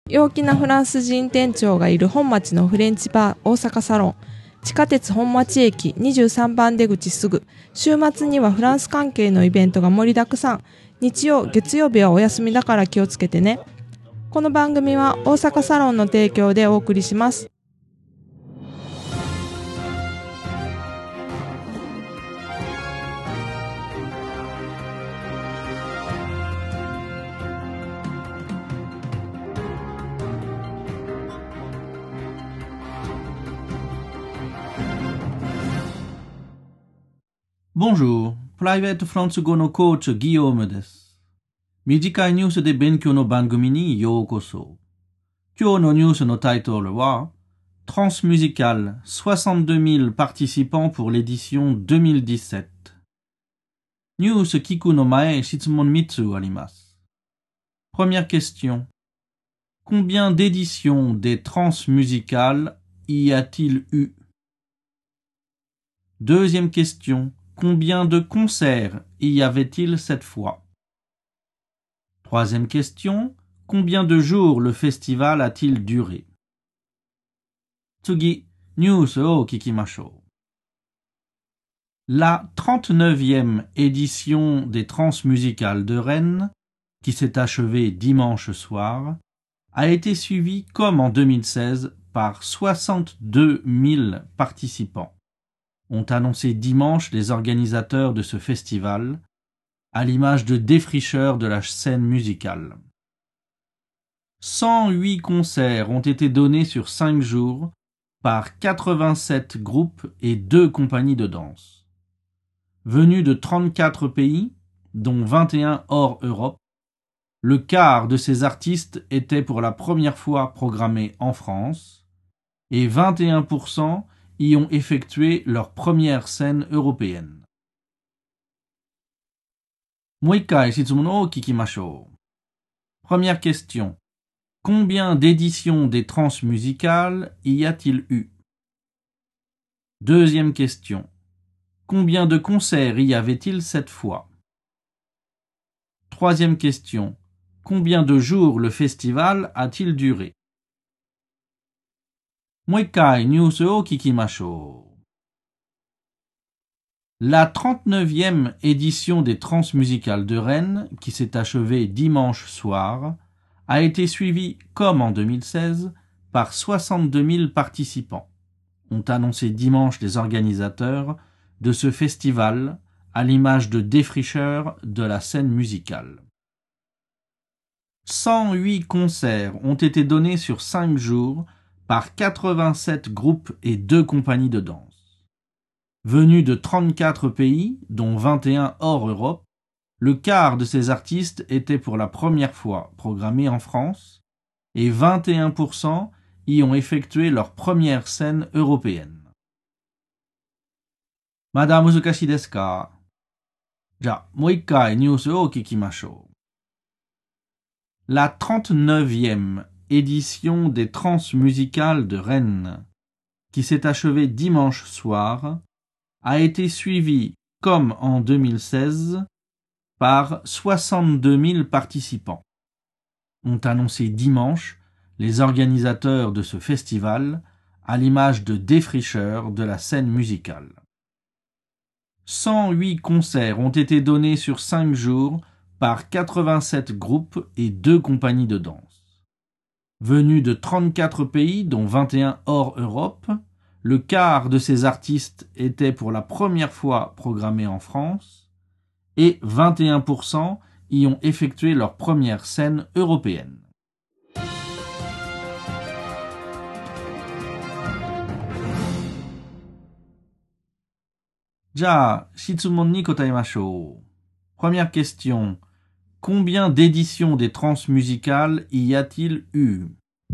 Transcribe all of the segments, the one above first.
陽気なフランス人店長がいる本町のフレンチバー大阪サロン。地下鉄本町駅23番出口すぐ。週末にはフランス関係のイベントが盛りだくさん。日曜、月曜日はお休みだから気をつけてね。この番組は大阪サロンの提供でお送りします。 Bonjour, Private フランス語のコーチギヨームです。短いニュースで勉強の番組にようこそ。今日のニュースのタイトルは Transmusical 62 000 participants pour l'édition 2017。ニュース聞くの前、質問3つあります。Première question. Combien d'éditions des Transmusicales y a-t-il eu? Deuxième question.Combien de concerts y avait-il cette fois? Troisième question, combien de jours le festival a-t-il duré? Tsugi, news o kikimashou. La 39e édition des Transmusicales de Rennes, qui s'est achevée dimanche soir, a été suivie comme en 2016 par 62 000 participants. Ont annoncé dimanche les organisateurs de ce festival, à l'image de défricheurs de la scène musicale. 108 concerts ont été donnés sur 5 jours par 87 groupes et 2 compagnies de danse. Venus de 34 pays, dont 21 hors Europe, le quart de ces artistes étaient pour la première fois programmés en France et 21% y ont effectué leur première scène européenne. Moikai shitsumun o kikimashou. Première question. Combien d'éditions des Transmusicales y a-t-il eu? Deuxième question. Combien de concerts y avait-il cette fois? Troisième question. Combien de jours le festival a-t-il duré? Moikai news o kikimashou. La 39e édition des Transmusicales de Rennes, qui s'est achevée dimanche soir, a été suivie, comme en 2016, par 62 000 participants. Ont annoncé dimanche les organisateurs de ce festival, à l'image de défricheurs de la scène musicale. 108 concerts ont été donnés sur 5 jours par 87 groupes et 2 compagnies de danse. Venus de 34 pays, dont 21 hors Europe, le quart de ces artistes étaient pour la première fois programmés en France et 21% y ont effectué leur première scène européenne. Mada muzukashi desu ka? Ja, moikai news o kikimashou. La 39e édition des Transmusicales de Rennes, qui s'est achevée dimanche soir, a été suivie, comme en 2016, par 62 000 participants. Ont annoncé dimanche les organisateurs de ce festival, à l'image de défricheurs de la scène musicale. 108 concerts ont été donnés sur 5 jours par 87 groupes et 2 compagnies de danse. Venus de 34 pays, dont 21 hors Europe, le quart de ces artistes étaient pour la première fois programmés en France et 21% y ont effectué leur première scène européenne. Ja, shitsumon ni kotaemashou. Première question. Combien d'éditions des Transmusicales y a-t-il eu?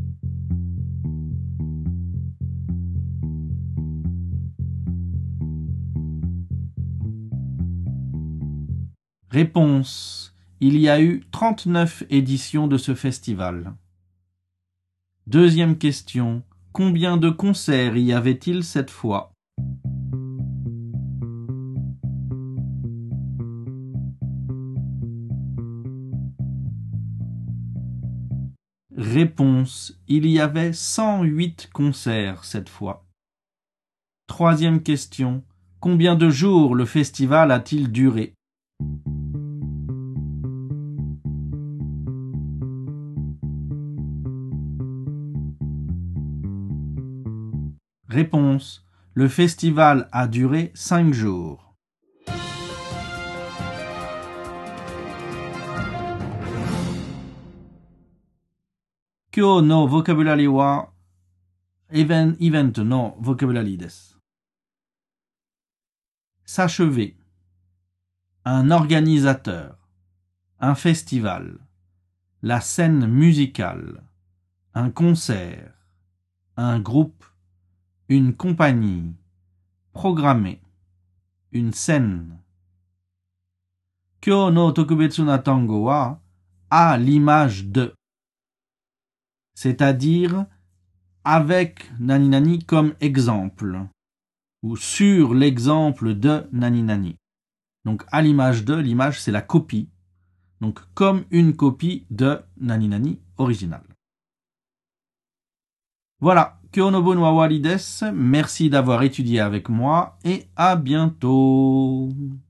Réponse. Il y a eu 39 éditions de ce festival. Deuxième question. Combien de concerts y avait-il cette fois? Réponse. Il y avait 108 concerts cette fois. Troisième question. Combien de jours le festival a-t-il duré? Réponse. Le festival a duré 5 jours. Kyo no vocabulary wa event no vocabulary desu. S'achever. Un organisateur. Un festival. La scène musicale. Un concert. Un groupe. Une compagnie. Programmer. Une scène. Kyo no tokubetsu na tango wa à l'image de. C'est-à-dire avec nani nani comme exemple ou sur l'exemple de nani nani. Donc à l'image de, l'image c'est la copie. Donc comme une copie de nani nani original. Voilà, Kyo no bon wa owari desu. Merci d'avoir étudié avec moi et à bientôt.